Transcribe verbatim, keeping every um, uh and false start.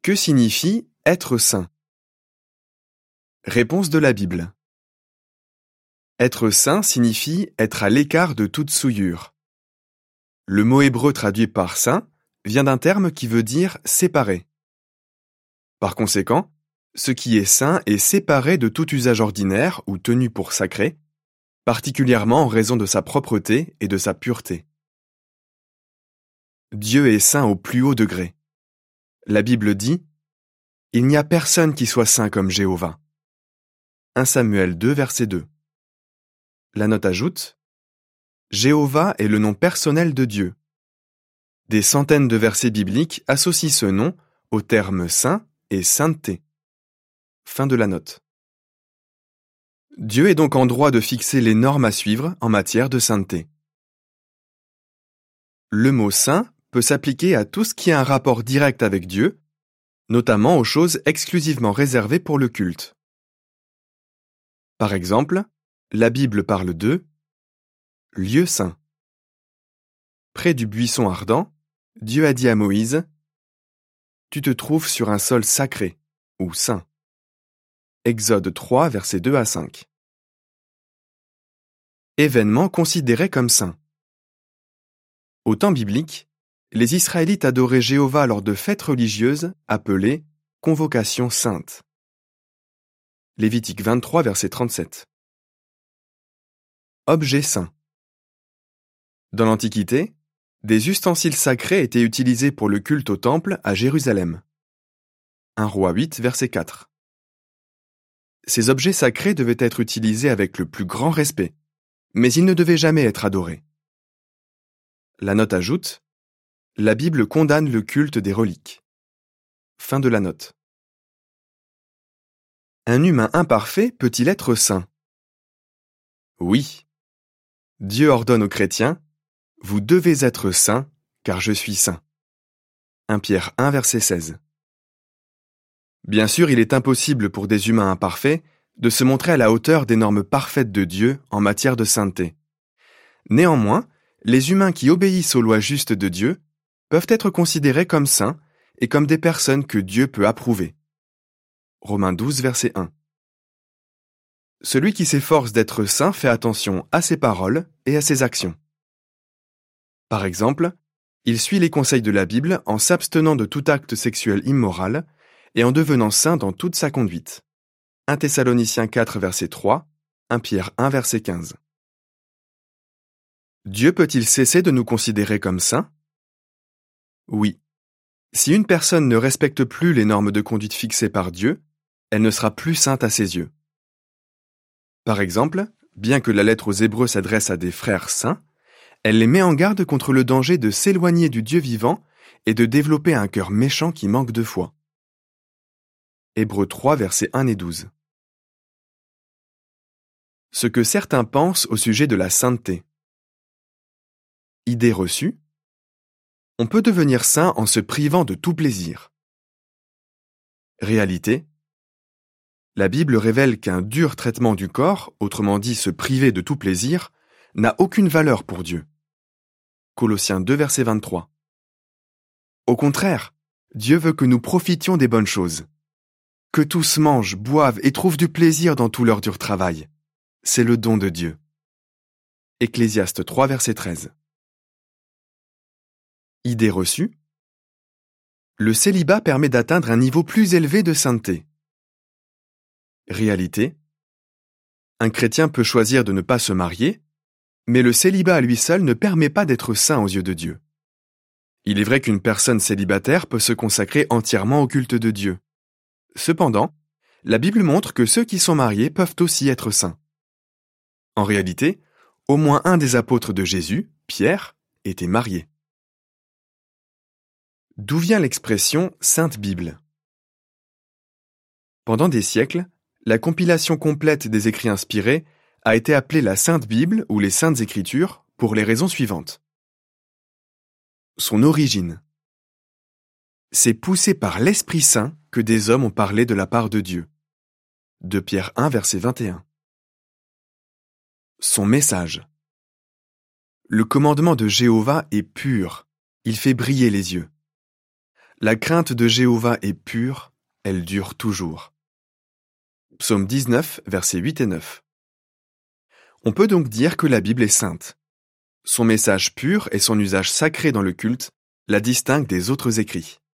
Que signifie être saint? Réponse de la Bible. Être saint signifie être à l'écart de toute souillure. Le mot hébreu traduit par saint vient d'un terme qui veut dire séparé. Par conséquent, ce qui est saint est séparé de tout usage ordinaire ou tenu pour sacré, particulièrement en raison de sa propreté et de sa pureté. Dieu est saint au plus haut degré. La Bible dit « Il n'y a personne qui soit saint comme Jéhovah ». un Samuel deux, verset deux. La note ajoute « Jéhovah est le nom personnel de Dieu ». Des centaines de versets bibliques associent ce nom aux termes saint et sainteté. Fin de la note. Dieu est donc en droit de fixer les normes à suivre en matière de sainteté. Le mot saint peut s'appliquer à tout ce qui a un rapport direct avec Dieu, notamment aux choses exclusivement réservées pour le culte. Par exemple, la Bible parle de « lieu saint ». Près du buisson ardent, Dieu a dit à Moïse « Tu te trouves sur un sol sacré ou saint ». Exode trois, versets deux à cinq. Événement considéré comme saint. Au temps biblique, les Israélites adoraient Jéhovah lors de fêtes religieuses appelées « convocations saintes ». Lévitique vingt-trois, verset trente-sept. Objet saint. Dans l'Antiquité, des ustensiles sacrés étaient utilisés pour le culte au temple à Jérusalem. un Roi huit, verset quatre. Ces objets sacrés devaient être utilisés avec le plus grand respect, mais ils ne devaient jamais être adorés. La note ajoute « La Bible condamne le culte des reliques ». Fin de la note. Un humain imparfait peut-il être saint? Oui. Dieu ordonne aux chrétiens « Vous devez être saints, car je suis saint ». un Pierre un, verset seize. Bien sûr, il est impossible pour des humains imparfaits de se montrer à la hauteur des normes parfaites de Dieu en matière de sainteté. Néanmoins, les humains qui obéissent aux lois justes de Dieu peuvent être considérés comme saints et comme des personnes que Dieu peut approuver. Romains douze, verset un. Celui qui s'efforce d'être saint fait attention à ses paroles et à ses actions. Par exemple, il suit les conseils de la Bible en s'abstenant de tout acte sexuel immoral et en devenant saint dans toute sa conduite. un Thessaloniciens quatre, verset trois, un Pierre un, verset quinze. Dieu peut-il cesser de nous considérer comme saints? Oui. Si une personne ne respecte plus les normes de conduite fixées par Dieu, elle ne sera plus sainte à ses yeux. Par exemple, bien que la lettre aux Hébreux s'adresse à des frères saints, elle les met en garde contre le danger de s'éloigner du Dieu vivant et de développer un cœur méchant qui manque de foi. Hébreux trois, versets un et douze. Ce que certains pensent au sujet de la sainteté. Idée reçue. On peut devenir saint en se privant de tout plaisir. Réalité. La Bible révèle qu'un dur traitement du corps, autrement dit se priver de tout plaisir, n'a aucune valeur pour Dieu. Colossiens deux, verset vingt-trois. Au contraire, Dieu veut que nous profitions des bonnes choses. Que tous mangent, boivent et trouvent du plaisir dans tout leur dur travail. C'est le don de Dieu. Ecclésiaste trois, verset treize. Idée reçue. Le célibat permet d'atteindre un niveau plus élevé de sainteté. Réalité. Un chrétien peut choisir de ne pas se marier, mais le célibat à lui seul ne permet pas d'être saint aux yeux de Dieu. Il est vrai qu'une personne célibataire peut se consacrer entièrement au culte de Dieu. Cependant, la Bible montre que ceux qui sont mariés peuvent aussi être saints. En réalité, au moins un des apôtres de Jésus, Pierre, était marié. D'où vient l'expression « Sainte Bible » ? Pendant des siècles, la compilation complète des écrits inspirés a été appelée la Sainte Bible ou les Saintes Écritures pour les raisons suivantes. Son origine. C'est poussé par l'Esprit Saint que des hommes ont parlé de la part de Dieu. deux Pierre un, verset vingt et un. Son message. Le commandement de Jéhovah est pur, il fait briller les yeux. La crainte de Jéhovah est pure, elle dure toujours. Psaume dix-neuf, versets huit et neuf. On peut donc dire que la Bible est sainte. Son message pur et son usage sacré dans le culte la distinguent des autres écrits.